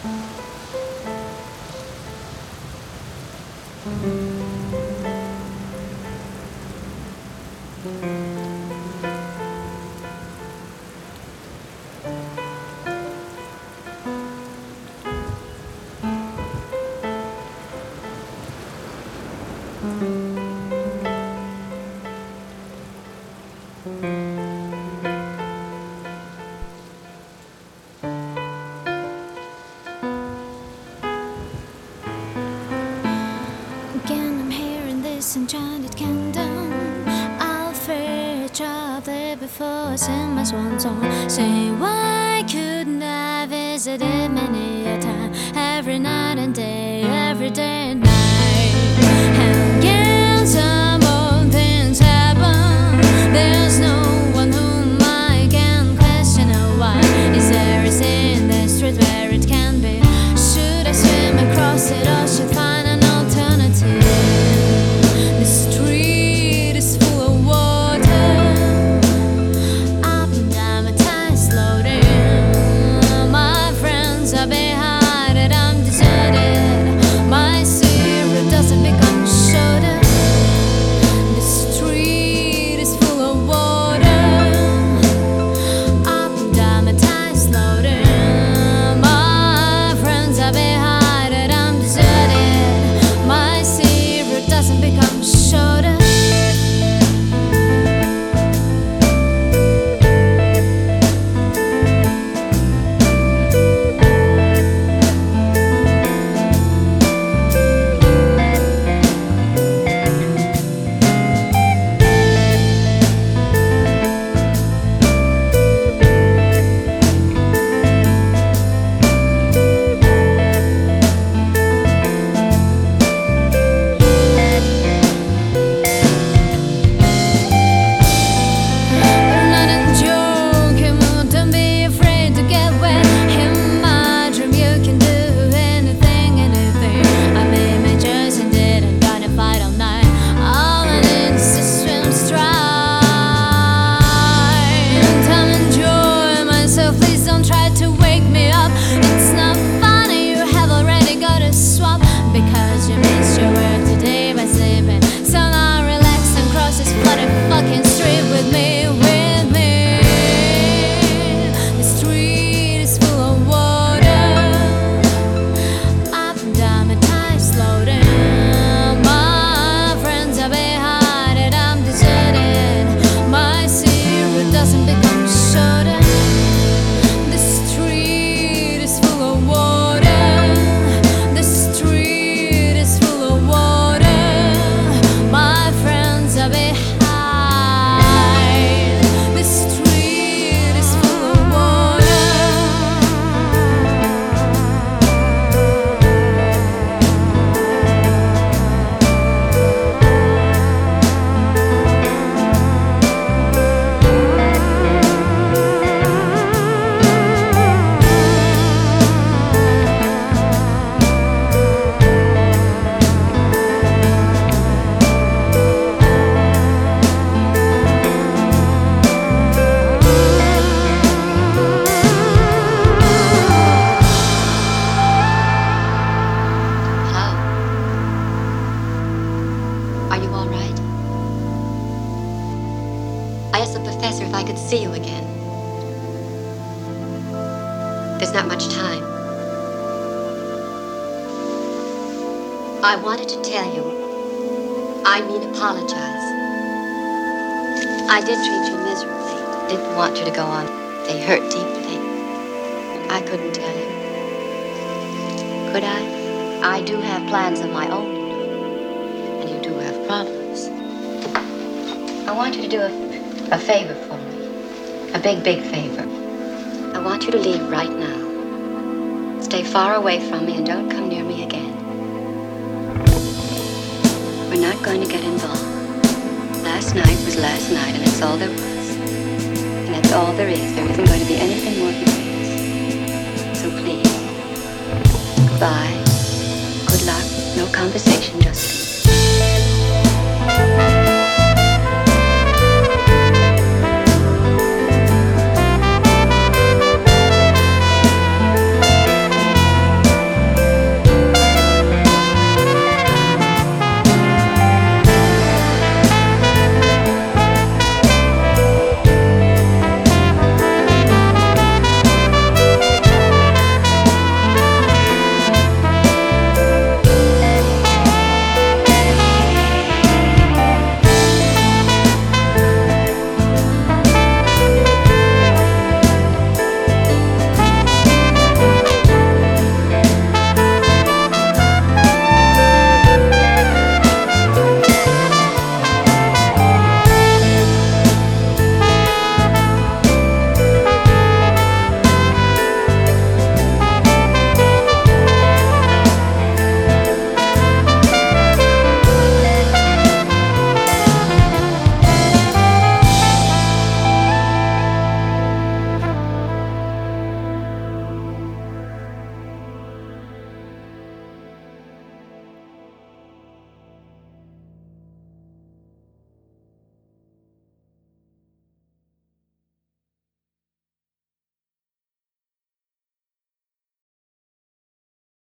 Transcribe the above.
Again, I'm hearing this enchanted kingdom. I'll fear traveled before, sing my swan song. Say, why couldn't I visit it many a time? Every night and day, every day and night. And again, some old things happen. There's no one whom I can question or why. Is there a sea in the street where it can be? Should I swim across it or should find an alternative? The street is full of water. Up and down my tides loading. My friends are behind it, I'm deserted. My syrup doesn't become shorter. The street is full of water. Up and down my tides loading. My friends are behind it, I'm deserted. My syrup doesn't become shorter. Please don't try to wake me up. It's not funny, you have already got a swap. Because you missed your work today by sleeping. So now relax and cross this bloody fucking street with me, with me. The street is full of water. Up and down my tides loading. My friends are behind it, I'm deserted. My syrup doesn't become shorter. The street is full of water. The street is full of water. My friends are behind. The street is full of water. Hello? Are you all right? I asked the professor if I could see you again. There's not much time. I wanted to tell you, I mean apologize. I did treat you miserably. Didn't want you to go on. They hurt deeply. I couldn't tell you. Could I? I do have plans of my own, you know. And you do have problems. I want you to do a favor for me. A big, big favor. I want you to leave right now. Stay far away from me and don't come near me again. We're not going to get involved. Last night was last night, and that's all there was. And that's all there is. There isn't going to be anything more between us. So please, goodbye. Good luck. No conversation, just